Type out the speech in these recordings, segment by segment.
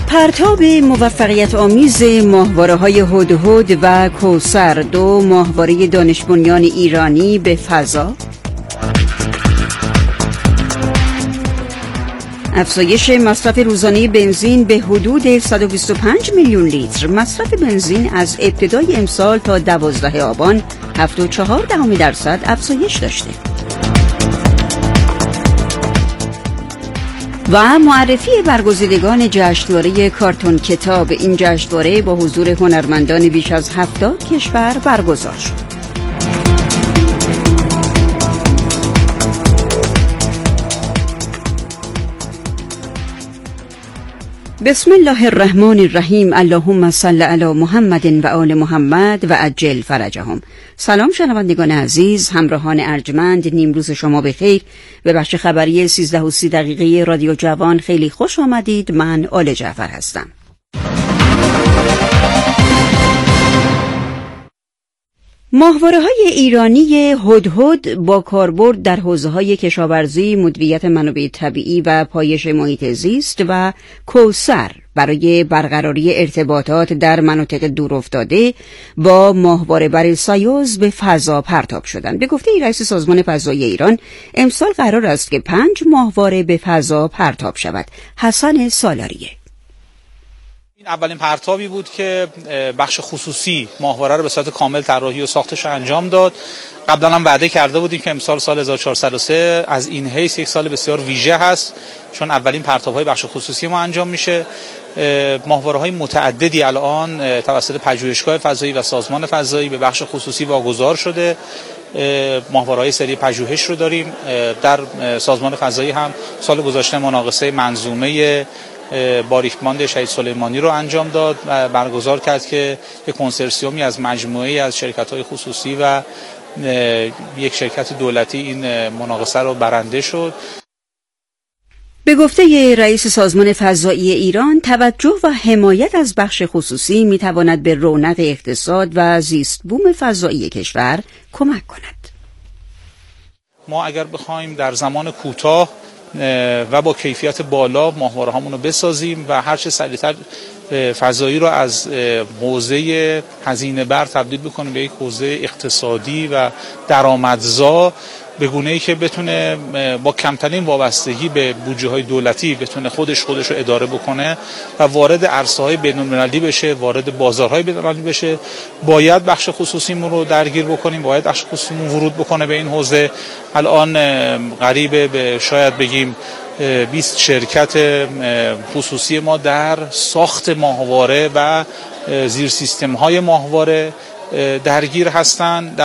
پرتاب موفقیت آمیز ماهواره‌های هدهد و کوثر، دو ماهواره دانش بنیان ایرانی به فضا. افزایش مصرف روزانه بنزین به حدود 125 میلیون لیتر. مصرف بنزین از ابتدای امسال تا 12 آبان 7.4% افزایش داشته. و معرفی برگزیدگان جشنواره کارتون کتاب. این جشنواره با حضور هنرمندان بیش از 70 کشور برگزار شد. بسم الله الرحمن الرحیم. اللهم صل علی محمد و آل محمد و عجل فرجهم. سلام شنوندگان عزیز، همراهان ارجمند، نیمروز شما بخیر. به بخش خبری 13:30 رادیو جوان خیلی خوش آمدید. من آل جعفر هستم. ماهواره‌های ایرانی هدهد با کاربرد در حوزه‌های کشاورزی، مدیریت منابع طبیعی و پایش محیط زیست، و کوثر برای برقراری ارتباطات در مناطق دورافتاده با ماهواره‌بر سایوز به فضا پرتاب شدند. به گفته رئیس سازمان فضایی ایران، امسال قرار است که 5 ماهواره به فضا پرتاب شود. حسن سالاریه. این اولین پرتابی بود که بخش خصوصی ماهواره رو به صورت کامل طراحی و ساختش انجام داد. قبلا هم وعده کرده بودیم که امسال سال 1403 از این حیث یک سال بسیار ویژه هست، چون اولین پرتاب‌های بخش خصوصی ما انجام میشه. ماهواره‌های متعددی الان توسط پژوهشگاه فضایی و سازمان فضایی به بخش خصوصی واگذار شده. ماهواره‌های سری پژوهش رو داریم. در سازمان فضایی هم سال گذشته مناقصه منظومه باریکماند شهید سلیمانی رو انجام داد و برگزار کرد که یک کنسرسیومی از مجموعه‌ای از شرکت‌های خصوصی و یک شرکت دولتی این مناقصه رو برنده شد. به گفته رئیس سازمان فضایی ایران، توجه و حمایت از بخش خصوصی می‌تواند به رونق اقتصاد و زیست بوم فضایی کشور کمک کند. ما اگر بخوایم در زمان کوتاه و با کیفیت بالا ماهواره هامون رو بسازیم و هر چه سریعتر فضایی رو از حوزه هزینه بر تبدیل بکنیم به یک حوزه اقتصادی و درآمدزا، به گونه‌ای که بتونه با کمترین وابستگی به بودجه‌های دولتی بتونه خودش رو اداره بکنه و وارد عرصه‌های بین‌المللی بشه، وارد بازارهای بین‌المللی بشه، باید بخش خصوصیمون رو درگیر بکنیم، باید بخش خصوصیمون ورود بکنه به این حوزه. الان قریب به شاید بگیم 20 شرکت خصوصی ما در ساخت ماهواره و زیر سیستم‌های ماهواره درگیر هستند.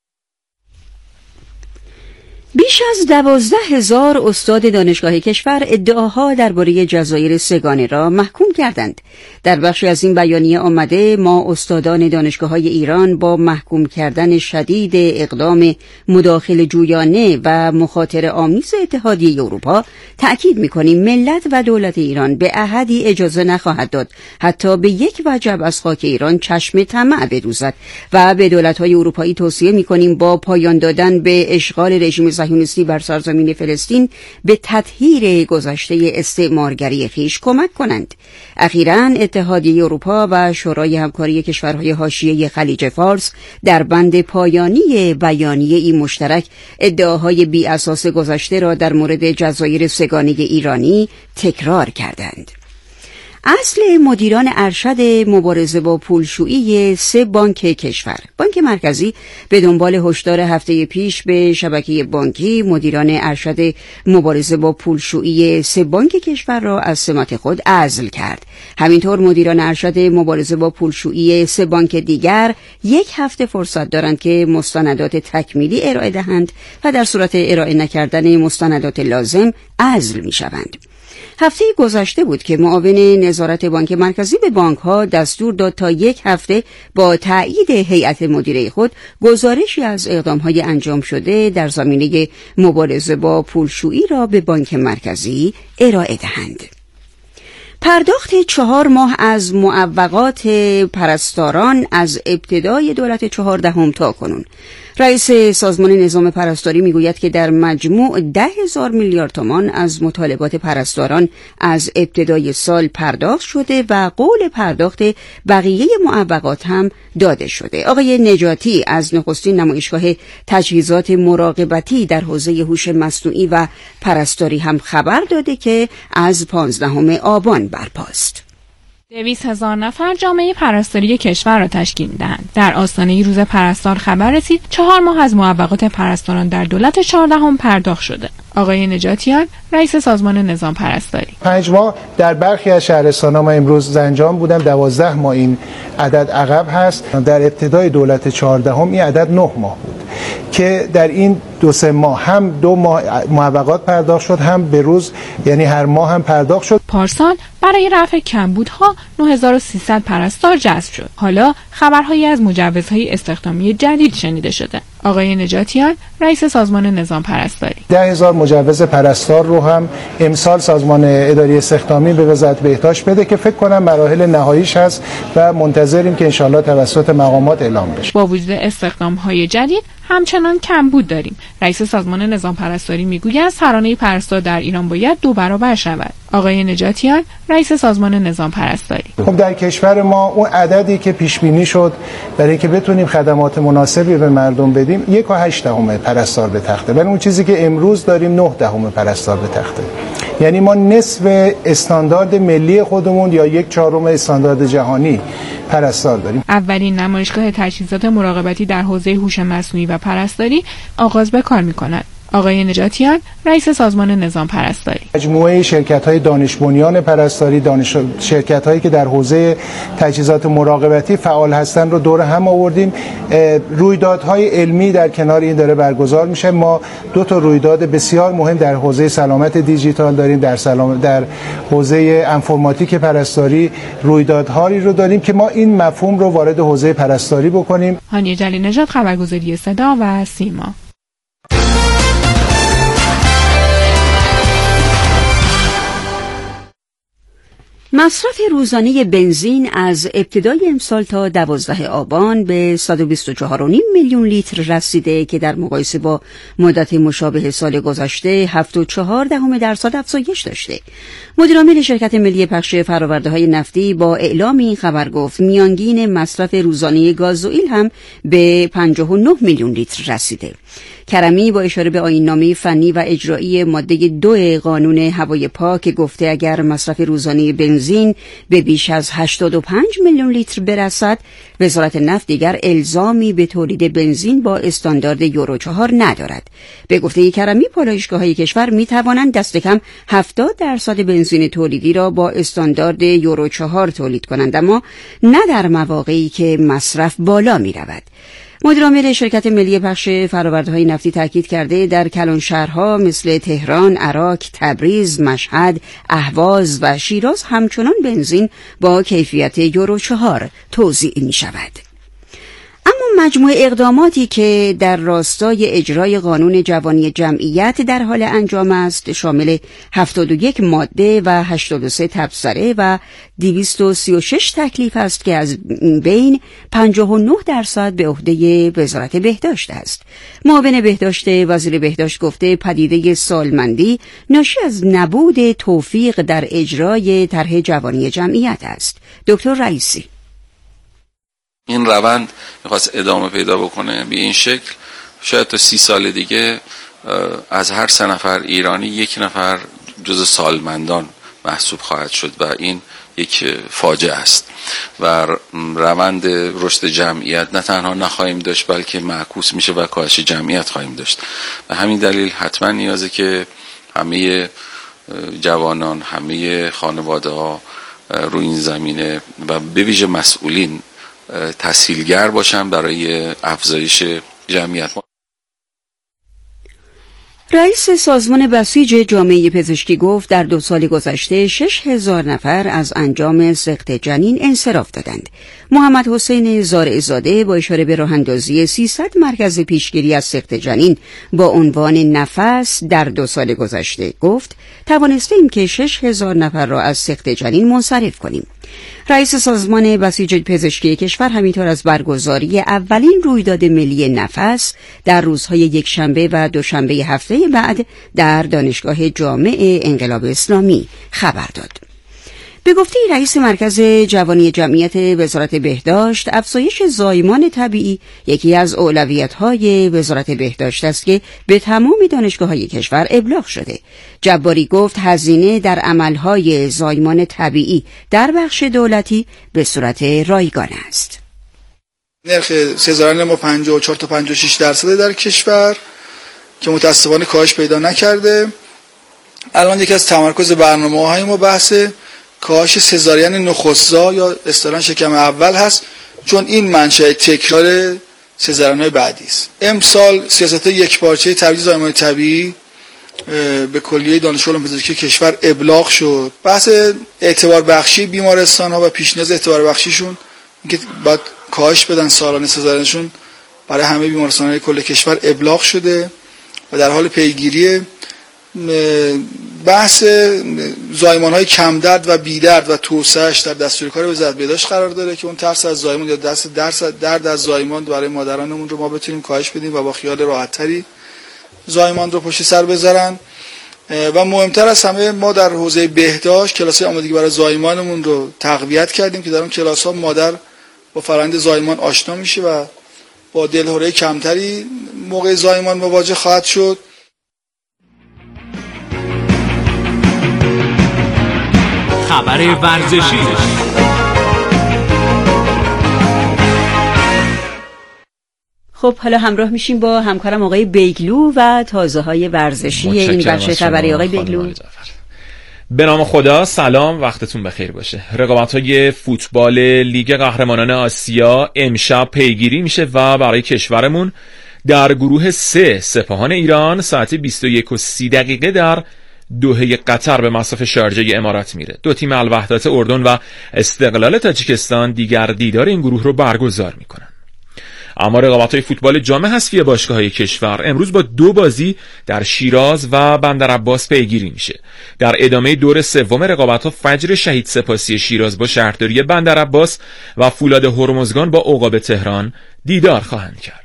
بیش از 12,000 استاد دانشگاه کشور ادعاها درباره جزایر سه‌گانه را محکوم کردند. در بخشی از این بیانیه آمده: ما استادان دانشگاه‌های ایران با محکوم کردن شدید اقدام مداخله جویانه و مخاطره آمیز اتحادیه اروپا تأکید می‌کنیم ملت و دولت ایران به احدی اجازه نخواهد داد حتی به یک وجب از خاک ایران چشم طمع بدوزد و به دولت‌های اروپایی توصیه می‌کنیم با پایان دادن به اشغال رژیم صهیونیستی بر سرزمین فلسطین به تطهیر گذشته استعمارگری خویش کمک کنند. اخیراً اتحادیه اروپا و شورای همکاری کشورهای حاشیه خلیج فارس در بند پایانی بیانیه‌ای مشترک ادعاهای بی اساس گذشته را در مورد جزایر سه‌گانه ایرانی تکرار کردند. اصل مدیران ارشد مبارزه با پولشویی 3 بانک کشور. بانک مرکزی به دنبال هشدار هفته پیش به شبکه بانکی مدیران ارشد مبارزه با پولشویی 3 بانک کشور را از سمت خود عزل کرد. همینطور مدیران ارشد مبارزه با پولشویی 3 بانک دیگر 1 هفته فرصت دارند که مستندات تکمیلی ارائه دهند و در صورت ارائه نکردن مستندات لازم عزل می‌شوند. هفته گذشته بود که معاون نظارت بانک مرکزی به بانک‌ها دستور داد تا 1 هفته با تایید هیئت مدیره خود گزارشی از اقدام‌های انجام شده در زمینه مبارزه با پولشویی را به بانک مرکزی ارائه دهند. پرداخت 4 ماه از معوقات پرستاران از ابتدای دولت 14 تا کنون. رئیس سازمان نظام پرستاری میگوید که در مجموع 10,000 میلیارد تومان از مطالبات پرستاران از ابتدای سال پرداخت شده و قول پرداخت بقیه معوقات هم داده شده. آقای نجاتی از نخستین نمایشگاه تجهیزات مراقبتی در حوزه هوش مصنوعی و پرستاری هم خبر داده که از 15 آبان برپاست. 200,000 نفر جامعه پرستاری کشور را تشکیل دهند. در آستانه روز پرستار خبر رسید 4 ماه از معوقات پرستاران در دولت 14 پرداخت شده. آقای نجاتیان رئیس سازمان نظام پرستاری: 5 ماه در برخی از شهرستان‌ها ما امروز زنجان بودم، 12 ماه این عدد عقب هست. در ابتدای دولت 14 این عدد 9 ماه بود که در این 2-3 ماه هم 2 ماه معوقات پرداخت شد، هم به روز، یعنی هر ماه هم پرداخت شد. پارسال برای رفع کمبودها 9300 پرستار جذب شد. حالا خبرهایی از مجوزهای استخدامی جدید شنیده شده. آقای نجاتیان رئیس سازمان نظام پرستاری: 10,000 مجوز پرستار رو هم امسال سازمان اداری استخدامی به وزارت بهداشت بده که فکر کنم مراحل نهاییش هست و منتظریم که انشالله توسط مقامات اعلام بشه. با وجود استخدام‌های جدید همچنان کمبود داریم. رئیس سازمان نظام پرستاری میگوید سرانه پرستار در ایران باید 2 برابر شود. آقای نجاتیان رئیس سازمان نظام پرستاری: خب در کشور ما اون عددی که پیش بینی شد برای اینکه بتونیم خدمات مناسبی به مردم بدیم 1.8 پرستار به تخته، ولی اون چیزی که امروز داریم 9 پرستار به تخته. یعنی ما نصف استاندارد ملی خودمون یا 1/4 استاندارد جهانی پرستار داریم. اولین نمایشگاه تجهیزات مراقبتی در حوزه هوش مصنوعی و پرستاری آغاز به کار می‌کند. آقای نجاتیان رئیس سازمان نظام پرستاری: مجموعه شرکت‌های دانش بنیان پرستاری، شرکت‌هایی که در حوزه تجهیزات مراقبتی فعال هستند رو دور هم آوردیم. رویدادهای علمی در کنار این داره برگزار میشه. ما 2 تا رویداد بسیار مهم در حوزه سلامت دیجیتال داریم، در حوزه انفرماتیک پرستاری رویدادهایی رو داریم که ما این مفهوم رو وارد حوزه پرستاری بکنیم. هانیه جلیل نژاد، خبرگزاری صدا و سیما. مصرف روزانه بنزین از ابتدای امسال تا 12 آبان به 124.5 میلیون لیتر رسیده که در مقایسه با مدت مشابه سال گذشته 7.4% افزایش داشته. مدیرعامل شرکت ملی پخش فرآورده‌های نفتی با اعلام این خبر گفت میانگین مصرف روزانه گازوئیل هم به 59 میلیون لیتر رسیده. کرمی با اشاره به آیین‌نامه فنی و اجرایی ماده 2 قانون هوای پاک گفته اگر مصرف روزانه بنزین به بیش از 85 میلیون لیتر برسد، وزارت نفت دیگر الزامی به تولید بنزین با استاندارد یورو 4 ندارد. به گفته کرمی پالایشگاه‌های کشور می‌توانند دست کم 70% بنزین تولیدی را با استاندارد یورو 4 تولید کنند، اما نه در مواقعی که مصرف بالا می‌رود. مدیرعامل شرکت ملی پخش فرآورده‌های نفتی تاکید کرده در کلانشهرها مثل تهران، عراق، تبریز، مشهد، اهواز و شیراز همچنان بنزین با کیفیت یورو 4 توزیع می شود. اما مجموع اقداماتی که در راستای اجرای قانون جوانی جمعیت در حال انجام است شامل 71 ماده و 83 تبصره و 236 تکلیف است که از بین 59% به عهده وزارت بهداشت است. معاون بهداشت وزیر بهداشت گفته پدیده سالمندی ناشی از نبود توفیق در اجرای طرح جوانی جمعیت است. دکتر رئیسی: این روند میخواست ادامه پیدا بکنه به این شکل، شاید تا 30 سال دیگه از هر 3 نفر ایرانی 1 نفر جز سالمندان محسوب خواهد شد و این یک فاجعه است و روند رشد جمعیت نه تنها نخواهیم داشت بلکه معکوس میشه و کاهش جمعیت خواهیم داشت. و همین دلیل حتما نیازه که همه جوانان، همه خانواده ها روی این زمینه و به ویژه مسئولین تسهیلگر باشن برای افزایش جمعیت. رئیس سازمان بسیج جامعه پزشکی گفت در 2 سال گذشته 6,000 نفر از انجام سقط جنین انصراف دادند. محمد حسین زارعزاده با اشاره به راه اندازی 300 مرکز پیشگیری از سقط جنین با عنوان نفس در 2 سال گذشته گفت توانستیم که 6,000 نفر را از سقط جنین منصرف کنیم. رئیس سازمان بسیج پزشکی کشور همینطور از برگزاری اولین رویداد ملی نفس در روزهای یکشنبه و دوشنبه هفته بعد در دانشگاه جامع انقلاب اسلامی خبر داد. به گفته رئیس مرکز جوانی جمعیت وزارت بهداشت، افزایش زایمان طبیعی یکی از اولویت‌های وزارت بهداشت است که به تمام دانشگاه‌های کشور ابلاغ شده. جباری گفت هزینه در عملهای زایمان طبیعی در بخش دولتی به صورت رایگان است. نرخ سزارین ما 54 تا 56% در کشور که متأسفانه کاهش پیدا نکرده. الان یکی از تمرکز برنامه‌های ما بحث کاهش سزارین نخست‌زا یا اصطلاحاً شکم اول هست، چون این منشأ تکرار سزارین‌های بعدی است. امسال سیاست یکپارچه ترویج زایمان طبیعی به کلیه دانشگاه علوم پزشکی کشور ابلاغ شد. بحث اعتبار بخشی بیمارستان‌ها و پیش‌نیاز اعتبار بخشیشون اینکه باید کاهش بدن سالانه سزارینشون برای همه بیمارستان‌های کل کشور ابلاغ شده و در حال پیگیری. بحث زایمان‌های کم درد و بی درد و توسعه‌اش در دستور کار وزارت بهداشت قرار داره که اون ترس از زایمان یا درد از زایمان برای مادرانمون رو ما بتونیم کاهش بدیم و با خیال راحت‌تری زایمان رو پشت سر بذارن. و مهمتر از همه ما در حوزه بهداشت کلاس‌های آمادگی برای زایمانمون رو تقویت کردیم که در اون کلاس‌ها مادر با فرآیند زایمان آشنا میشه و با دلهره کمتری موقع زایمان مواجه خواهد شد. خبر ورزشی. خب حالا همراه میشیم با همکارم آقای بیگلو و تازه‌های ورزشی این بخش خبری. آقای بیگلو، به نام خدا، سلام، وقتتون بخیر باشه. رقابت‌های فوتبال لیگ قهرمانان آسیا امشب پیگیری میشه و برای کشورمون در گروه 3 سپاهان ایران ساعت 21:30 در دوحه قطر به مصاف شارجه امارات میره. دو تیم الوحدت اردن و استقلال تاجیکستان دیگر دیدار این گروه رو برگزار میکنن. اما رقابت‌های فوتبال جام حذفی باشگاه‌های کشور امروز با 2 بازی در شیراز و بندرعباس پیگیری میشه. در ادامه دور سوم رقابت‌ها فجر شهید سپاسی شیراز با شهرداری بندرعباس و فولاد هرمزگان با عقاب تهران دیدار خواهند کرد.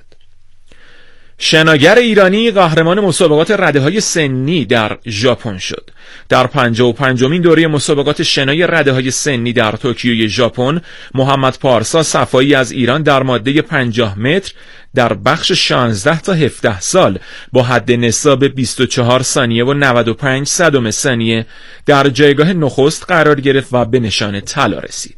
شناگر ایرانی قهرمان مسابقات رده‌های سنی در ژاپن شد. در 55مین دوره مسابقات شنای رده‌های سنی در توکیوی ژاپن، محمد پارسا صفایی از ایران در ماده 50 متر در بخش 16 تا 17 سال با حد نصاب 24 ثانیه و 95 صدم ثانیه در جایگاه نخست قرار گرفت و به نشان طلا رسید.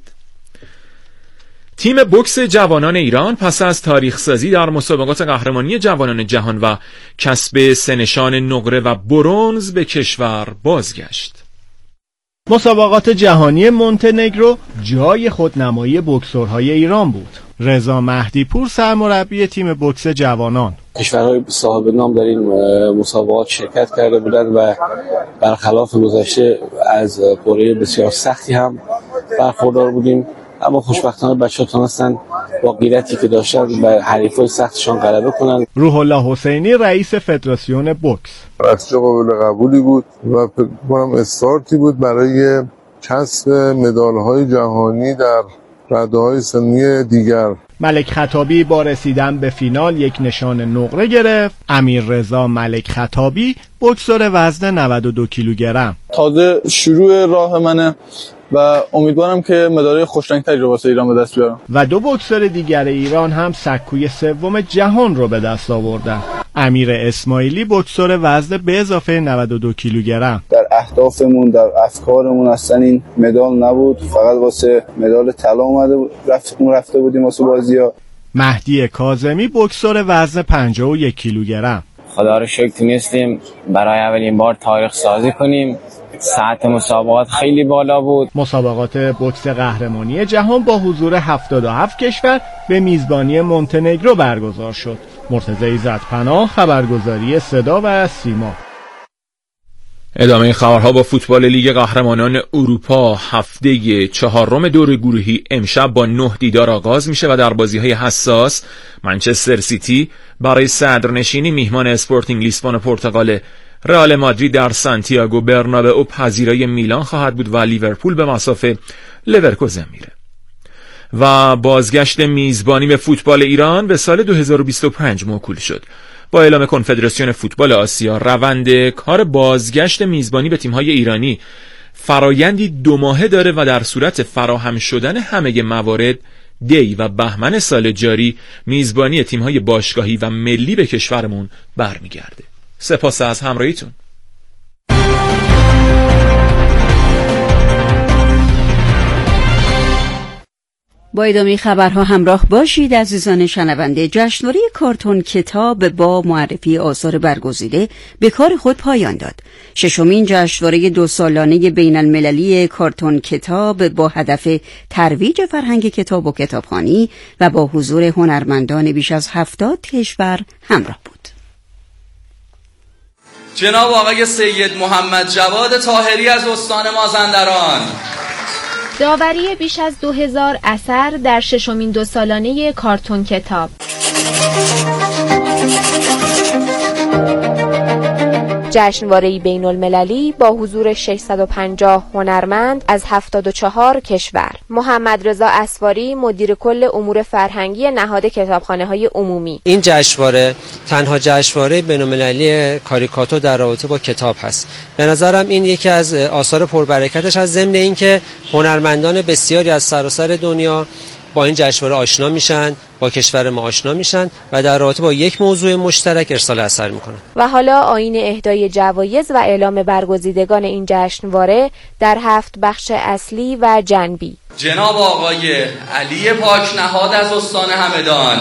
تیم بوکس جوانان ایران پس از تاریخ سازی در مسابقات قهرمانی جوانان جهان و کسب 3 نشان نقره و برنز به کشور بازگشت. مسابقات جهانی مونتنگرو جای خودنمایی بوکسورهای ایران بود. رضا مهدی پور سرمربی تیم بوکس جوانان: کشورهای صاحب نام در این مسابقات شرکت کرده بودند و برخلاف گذشته از دوره بسیار سختی هم برخوردار بودیم، اما خوشبختانه بچه‌ها تونستن با غیرتی که داشتن به حریفای سختشان غلبه کنن. روح الله حسینی رئیس فدراسیون بوکس: نتیجه قابل قبولی بود و فکر کنم استارتی بود برای کسب مدال‌های جهانی در رده‌های سنی دیگر. ملک خطابی با رسیدن به فینال 1 نشان نقره گرفت. امیررضا ملک خطابی بوکسور وزن 92 کیلوگرم: تازه شروع راه منه و امیدوارم که مدال خوشرنگ‌تری رو واسه ایران به دست بیارم. و 2 بوکسور دیگر ایران هم سکوی 3 جهان رو به دست آوردن. امیر اسماعیلی بوکسور وزن به اضافه 92 کیلوگرم: در اهدافمون، در افکارمون اصلا این مدال نبود، فقط واسه مدال طلا اومده رفته بودیم واسه بازی‌ها. مهدی کاظمی بوکسور وزن 51 کیلوگرم: خدا رو شکر تونستیم برای اولین بار تاریخ سازی کنیم. ساعت مسابقات خیلی بالا بود. مسابقات بوکس قهرمانی جهان با حضور 77 کشور به میزبانی مونتنگرو برگزار شد. مرتضی عزت‌پناه، خبرگزاری صدا و سیما. ادامه خبرها با فوتبال لیگ قهرمانان اروپا. هفته 4 دور گروهی امشب با 9 دیدار آغاز میشه و در بازی‌های حساس منچستر سیتی برای صدرنشینی میهمان اسپورتینگ لیسبون پرتغال، رئال مادرید در سانتیاگو برنابئو پذیرای میلان خواهد بود و لیورپول به مصاف لورکوزن میره. و بازگشت میزبانی به فوتبال ایران به سال 2025 موکول شد. با اعلام کنفدراسیون فوتبال آسیا، روند کار بازگشت میزبانی به تیم‌های ایرانی فرایندی 2 ماهه داره و در صورت فراهم شدن همه موارد دی و بهمن سال جاری میزبانی تیم‌های باشگاهی و ملی به کشورمون برمیگرده. سپاس از همراهیتون. با ادامه خبرها همراه باشید عزیزان شنونده. جشنواره کارتون کتاب با معرفی آثار برگزیده به کار خود پایان داد. 6مین جشنواره 2 سالانه بین المللی کارتون کتاب با هدف ترویج فرهنگ کتاب و کتابخوانی و با حضور هنرمندان بیش از 70 کشور همراه بود. جناب آقای سید محمد جواد طاهری از استان مازندران، داوری بیش از 2000 اثر در 6مین 2 سالانه کارتون کتاب. جشنواره‌ای بین‌المللی با حضور 650 هنرمند از 74 کشور. محمد رضا اسواری، مدیر کل امور فرهنگی نهاد کتابخانه‌های عمومی: این جشنواره تنها جشنواره بین‌المللی کاریکاتور در رابطه با کتاب هست. به نظرم این یکی از آثار پربرکتش از ضمن اینکه هنرمندان بسیاری از سراسر دنیا با این جشنواره آشنا میشن، با کشور ما آشنا میشن و در رابطه با یک موضوع مشترک ارسال اثر میکنن. و حالا آیین اهدای جوایز و اعلام برگزیدگان این جشنواره در 7 بخش اصلی و جنبی. جناب آقای علی پاکنهاد از استان همدان.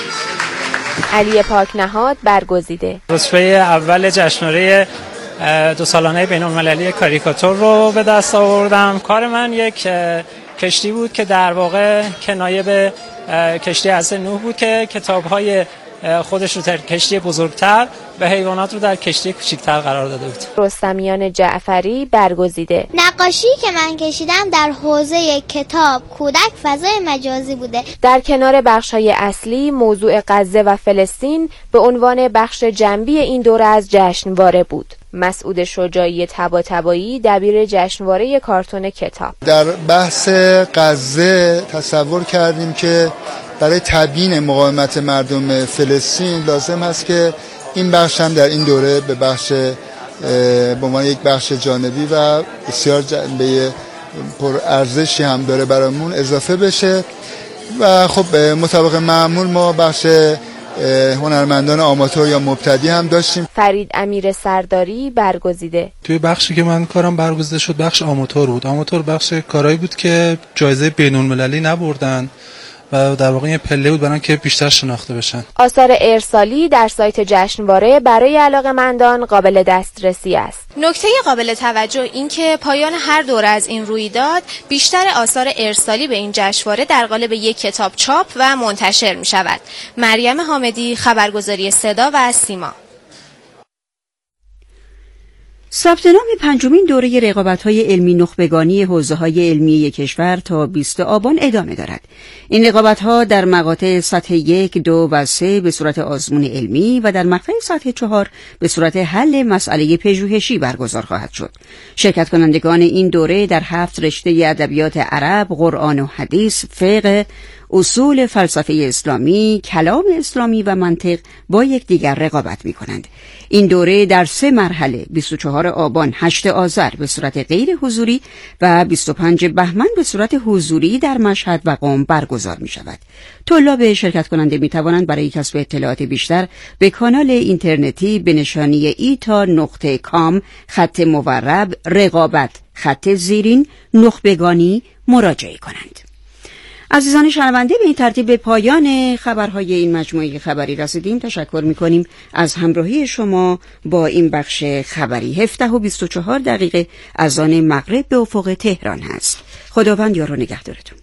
علی پاکنهاد برگزیده. رتبه اول جشنواره 2 سالانه بین‌المللی کاریکاتور رو به دست آوردم. کار من یک کشتی بود که در واقع کنایه به کشتی حضرت نوح بود که کتاب‌های خودش رو در کشتی بزرگتر و حیوانات رو در کشتی کوچکتر قرار داده بود. رستمیان جعفری برگزیده. نقاشی که من کشیدم در حوزه کتاب، کودک، فضای مجازی بوده. در کنار بخش‌های اصلی موضوع غزه و فلسطین به عنوان بخش جنبی این دوره از جشنواره بود. مسعود شجاعی طباطبایی، دبیر جشنواره کارتون کتاب: در بحث غزه تصور کردیم که برای تبیین مقاومت مردم فلسطین لازم است که این بخش هم در این دوره به بخش به عنوان یک بخش جانبی و بسیار جنبه پرارزشی هم داره برامون اضافه بشه و خب مطابق معمول ما بخش هنرمندان آماتور یا مبتدی هم داشتیم. فرید امیر سرداری برگزیده. توی بخشی که من کارم برگزیده شد بخش آماتور بود. آماتور بخش کارهایی بود که جایزه بین‌المللی نبردن و در واقع یه پله بود برای اینکه بیشتر شناخته بشن. آثار ارسالی در سایت جشنواره برای علاقه‌مندان قابل دسترسی است. نکته قابل توجه این که پایان هر دوره از این رویداد بیشتر آثار ارسالی به این جشنواره در قالب یک کتاب چاپ و منتشر می شود. مریم حامدی، خبرگزاری صدا و سیما. ثبت نام 5مین دوره رقابت‌های علمی نخبگانی حوزه‌های علمی کشور تا 20 آبان ادامه دارد. این رقابت‌ها در مقاطع سطح 1، 2 و 3 به صورت آزمون علمی و در مقطع سطح 4 به صورت حل مسئله پژوهشی برگزار خواهد شد. شرکت کنندگان این دوره در 7 رشته ادبیات عرب، قرآن و حدیث، فقه، اصول فلسفه اسلامی، کلام اسلامی و منطق با یکدیگر رقابت می‌کنند. این دوره در 3 مرحله 24 آبان، 8 آذر به صورت غیر حضوری و 25 بهمن به صورت حضوری در مشهد و قم برگزار می‌شود. طلاب شرکت کننده می‌توانند برای کسب اطلاعات بیشتر به کانال اینترنتی به نشانی eta.com/رقابت_نخبگانی مراجعه کنند. عزیزان شنونده، به این ترتیب به پایان خبرهای این مجموعه خبری رسیدیم. تشکر می‌کنیم از همراهی شما با این بخش خبری. 17:24 از آن مغرب به افق تهران هست. خداوند یار و نگهدارتون.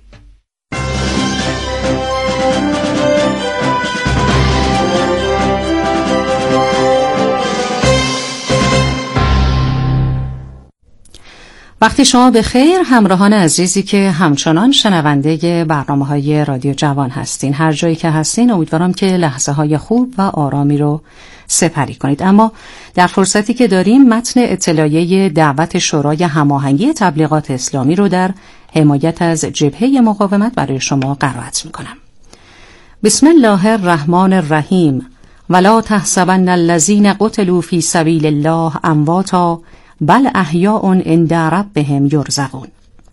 وقتی شما به خیر همراهان عزیزی که همچنان شنونده برنامه‌های رادیو جوان هستین، هر جایی که هستین امیدوارم که لحظه‌های خوب و آرامی رو سپری کنید. اما در فرصتی که داریم متن اطلاعیه دعوت شورای هماهنگی تبلیغات اسلامی رو در حمایت از جبهه مقاومت برای شما قرائت می‌کنم. بسم الله الرحمن الرحیم. ولا تحسبن الذين قتلوا في سبيل الله امواتا بل احیاء عند ربهم یرزقون.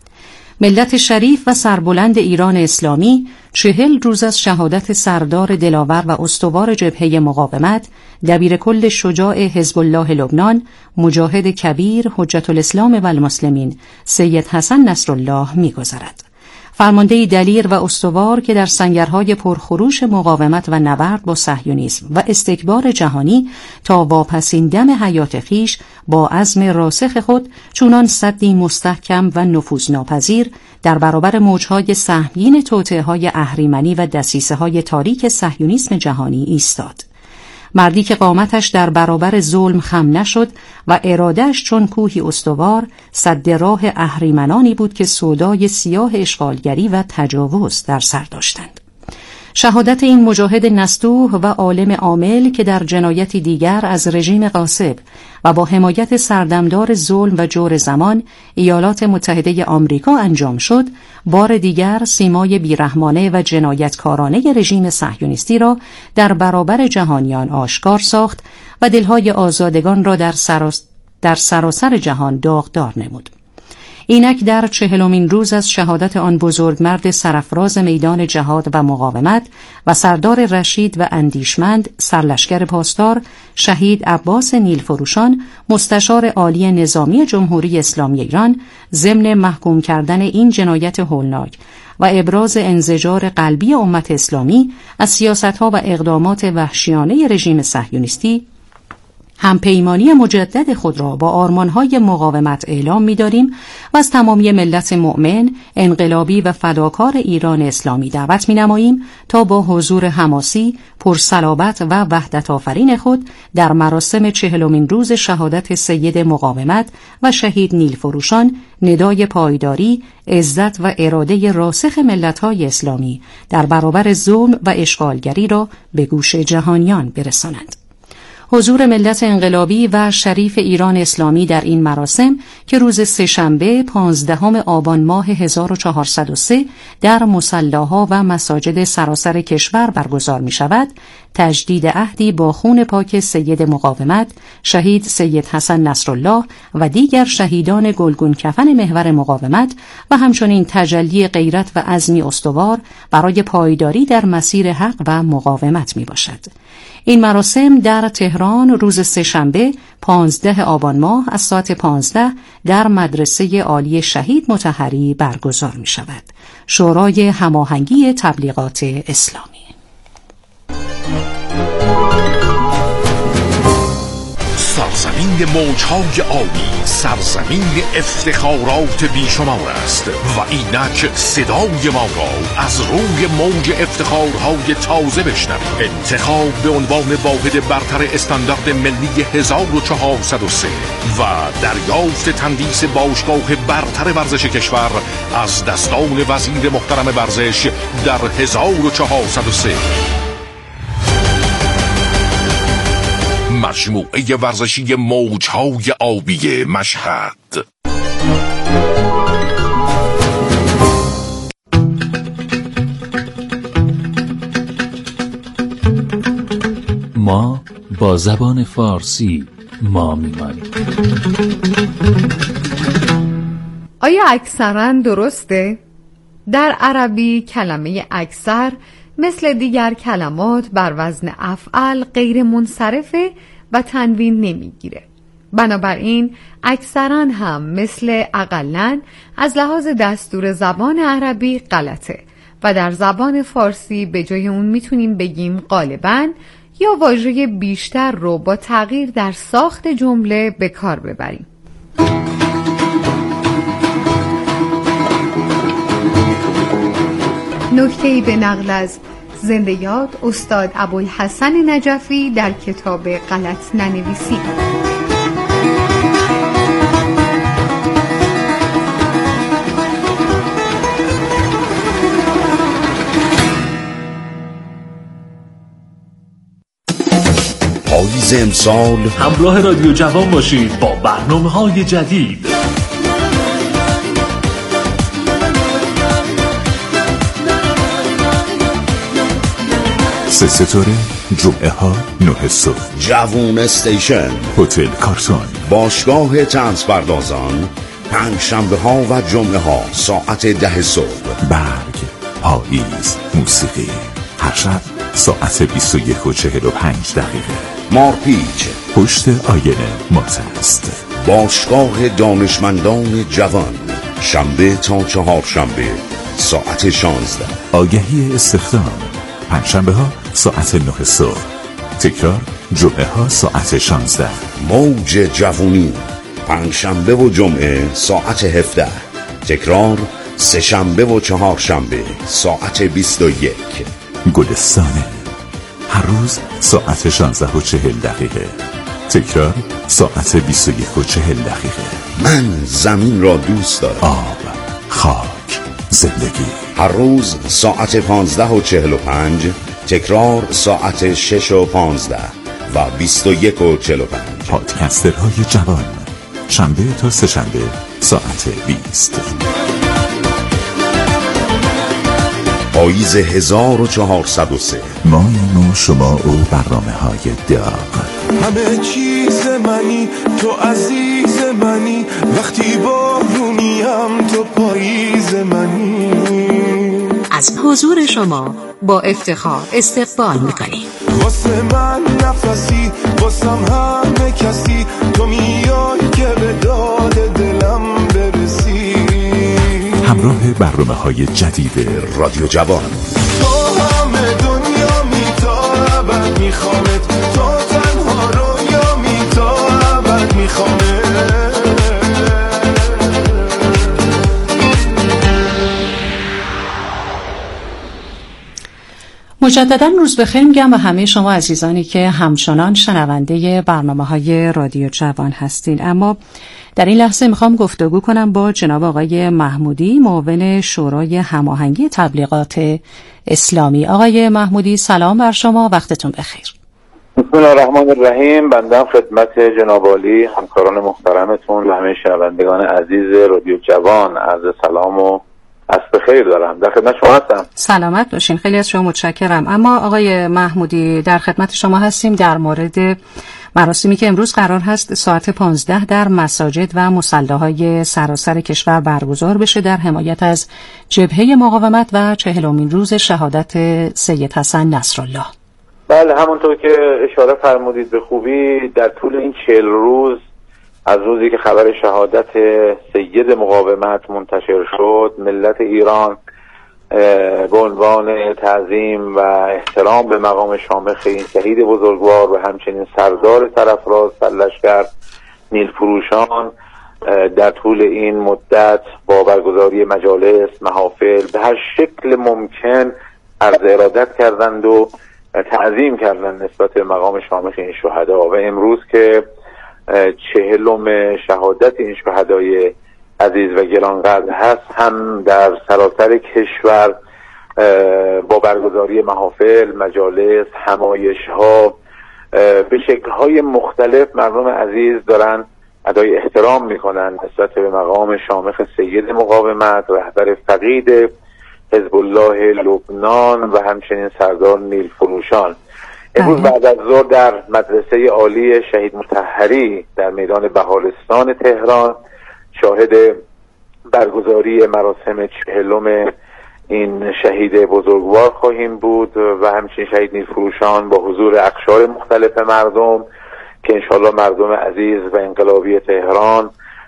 ملت شریف و سربلند ایران اسلامی 40 روز از شهادت سردار دلاور و استوار جبهه مقاومت، دبیر کل شجاع حزب الله لبنان، مجاهد کبیر، حجت الاسلام و المسلمین، سید حسن نصرالله می‌گذرد. فرمانده دلیر و استوار که در سنگرهای پرخروش مقاومت و نبرد با صهیونیسم و استکبار جهانی تا واپسین دم حیات خیش با عزم راسخ خود چونان سدی مستحکم و نفوذناپذیر در برابر موجهای سهمگین توطئه‌های اهریمنی و دسیسه‌های تاریک صهیونیسم جهانی ایستاد. مردی که قامتش در برابر ظلم خم نشد و ارادهش چون کوهی استوار سد راه اهریمنانی بود که سودای سیاه اشغالگری و تجاوز در سر داشتند. شهادت این مجاهد نستوح و عالم عامل که در جنایتی دیگر از رژیم غاصب و با حمایت سردمدار ظلم و جور زمان ایالات متحده آمریکا انجام شد، بار دیگر سیمای بیرحمانه و جنایتکارانه رژیم صهیونیستی را در برابر جهانیان آشکار ساخت و دلهای آزادگان را در سراسر جهان داغدار نمود. اینک در 40مین روز از شهادت آن بزرگمرد سرافراز میدان جهاد و مقاومت و سردار رشید و اندیشمند سرلشکر پاسدار شهید عباس نیلفروشان، مستشار عالی نظامی جمهوری اسلامی ایران، ضمن محکوم کردن این جنایت هولناک و ابراز انزجار قلبی امت اسلامی از سیاست‌ها و اقدامات وحشیانه رژیم صهیونیستی، همپیمانی مجدد خود را با آرمان‌های مقاومت اعلام می‌داریم و از تمامی ملت مؤمن، انقلابی و فداکار ایران اسلامی دعوت می‌نماییم تا با حضور حماسی، پرصلابت و وحدت آفرین خود در مراسم 40مین روز شهادت سید مقاومت و شهید نیلفروشان ندای پایداری، عزت و اراده راسخ ملت‌های اسلامی در برابر ظلم و اشغالگری را به گوش جهانیان برسانند. حضور ملت انقلابی و شریف ایران اسلامی در این مراسم که روز سه‌شنبه 15 آبان ماه 1403 در مصلاها و مساجد سراسر کشور برگزار می شود، تجدید عهدی با خون پاک سید مقاومت، شهید سید حسن نصرالله و دیگر شهیدان گلگون کفن محور مقاومت و همچنین تجلی غیرت و عزمی استوار برای پایداری در مسیر حق و مقاومت می باشد. این مراسم در تهران روز سه‌شنبه 15 آبان ماه از ساعت 15 در مدرسه عالی شهید مطهری برگزار می شود. شورای هماهنگی تبلیغات اسلامی. سرزمین موجهای آبی، سرزمین افتخارات بیشمار است و اینک صدای ما را از روی موج افتخارهای تازه بشنوید. انتخاب به عنوان واحد برتر استاندارد ملی 1403 و دریافت تندیس باشگاه برتر ورزش کشور از دستان وزیر محترم ورزش در 1403. مجموعه ورزشی موجهای آبی مشهد. ما با زبان فارسی ما میمانیم. آیا اکثرا درسته؟ در عربی کلمه اکثر مثل دیگر کلمات بر وزن افعل غیر منصرفه و تنوین نمیگیره. بنابراین اکثرا هم مثل اقلن از لحاظ دستور زبان عربی غلطه و در زبان فارسی به جای اون میتونیم بگیم غالباً یا واژه بیشتر رو با تغییر در ساخت جمله به کار ببریم. نکته‌ای به نقل از زنده یاد استاد ابوالحسن نجفی در کتاب غلط ننویسی. پاییز امسال همراه رادیو جوان باشید با برنامه‌های جدید. سه ستاره، جمعه ها 9 صبح، جوون استیشن، هتل کارتون، باشگاه طنز پردازان، پنجشنبه ها و جمعه ها ساعت 10 صبح، برگ، پاییز، موسیقی، هر شب ساعت 21:45. مارپیچ، پشت آینه مات است. باشگاه دانشمندان جوان، شنبه تا چهارشنبه ساعت 16. آگهی استخدام، پنجشنبه ها ساعت 9 صبح، تکرار جمعه ها ساعت 16. موج جوونی، پنجشنبه و جمعه ساعت 17، تکرار سه شنبه و چهارشنبه ساعت 21. گلستانه، هر روز ساعت 16:40، تکرار ساعت 21:40. من زمین را دوست دارم. آب، خاک، زندگی، هر روز ساعت 15:45، تکرار ساعت 6:15 و 21:45. پادکسترهای جوان، شنبه تا سه شنبه ساعت 20. پاییز 1403، ماییم و شما و برنامه‌های داغ. همه چیز منی، تو عزیز منی، وقتی بارونیم تو پاییز منی. از حضور شما با افتخار استقبال می‌کنیم. واسه من نفسی، واسم همه کسی، تو میای که به داد دلم برسی. همراه برنامه‌های جدید رادیو جوان. تو همه دنیا میتابد میخوامت، تو تنها رویا میتابد میخوامت. مجددا روز بخیر میگم و همه شما عزیزانی که همچنان شنونده برنامه‌های رادیو جوان هستین. اما در این لحظه میخوام گفتگو کنم با جناب آقای محمودی، معاون شورای هماهنگی تبلیغات اسلامی. آقای محمودی سلام بر شما، وقتتون بخیر. بسم الله الرحمن الرحیم. بنده خدمت جناب عالی، همکاران محترمتون و همه شنوندگان عزیز رادیو جوان عرض سلام و عصر بخیر دارم. در خدمت شما هستم. سلامت باشین، خیلی از شما متشکرم. اما آقای محمودی در خدمت شما هستیم در مورد مراسمی که امروز قرار هست ساعت 15 در مساجد و مصلاهای سراسر کشور برگزار بشه در حمایت از جبهه مقاومت و 40مین روز شهادت سید حسن نصرالله. بله، همونطور که اشاره فرمودید به خوبی، در طول این 40 روز از روزی که خبر شهادت سید مقاومت منتشر شد، ملت ایران به عنوان تعظیم و احترام به مقام شامخ این شهید بزرگوار و همچنین سردار سرافراز سرلشکر نیلفروشان در طول این مدت با برگزاری مجالس، محافل به هر شکل ممکن عرض ارادت کردند و تعظیم کردند نسبت به مقام شامخ این شهدا. و امروز که 40م شهادت این شهدای عزیز و گرانقدر هست، هم در سراسر کشور با برگزاری محافل، مجالس، همایش‌ها به شکل‌های مختلف مردم عزیز دارن ادای احترام می‌کنن نسبت به مقام شامخ سید مقاومت، رهبر فقید حزب الله لبنان و همچنین سردار نیلفروشان. امروز بعد از ظهر در مدرسه عالی شهید مطهری در میدان بهارستان تهران شاهد برگزاری مراسم 40م این شهید بزرگوار خواهیم بود و همچنین شهید نیلفروشان با حضور اقشار مختلف مردم که انشالله مردم عزیز و انقلابی تهران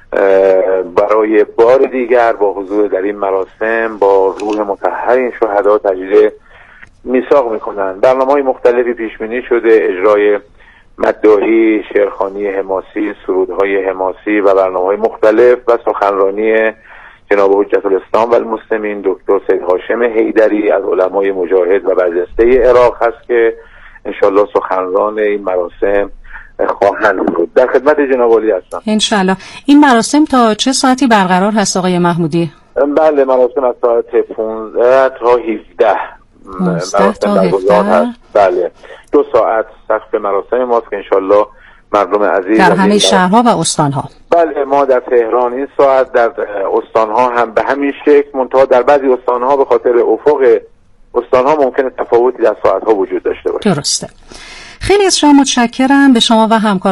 برای بار دیگر با حضور در این مراسم با روح مطهر این شهدا تجدید میثاق میکنن. برنامه‌های مختلفی پیش بینی شده، اجرای مداحی، شعرخوانی حماسی، سرودهای حماسی و برنامه‌های مختلف و سخنرانی جناب حجت الاسلام و المسلمین دکتر سید هاشم حیدری از علمای مجاهد و برجسته عراق هست که انشالله سخنران این مراسم خواهند بود. در خدمت جناب عالی هستم. انشالله. این مراسم تا چه ساعتی برقرار هست آقای محمودی؟ بله، مراسم از ساعت 15 تا 17 11 تا 17 بله 2 ساعت سقف مراسم ماست که انشالله مردم عزیز در همه شهرها و استانها. بله ما در تهران این ساعت، در استانها هم به همین شکل، منتها در بعضی استانها به خاطر افق استانها ممکنه تفاوتی در ساعتها وجود داشته باشه. درسته. خیلی از شما متشکرم، به شما و همکاران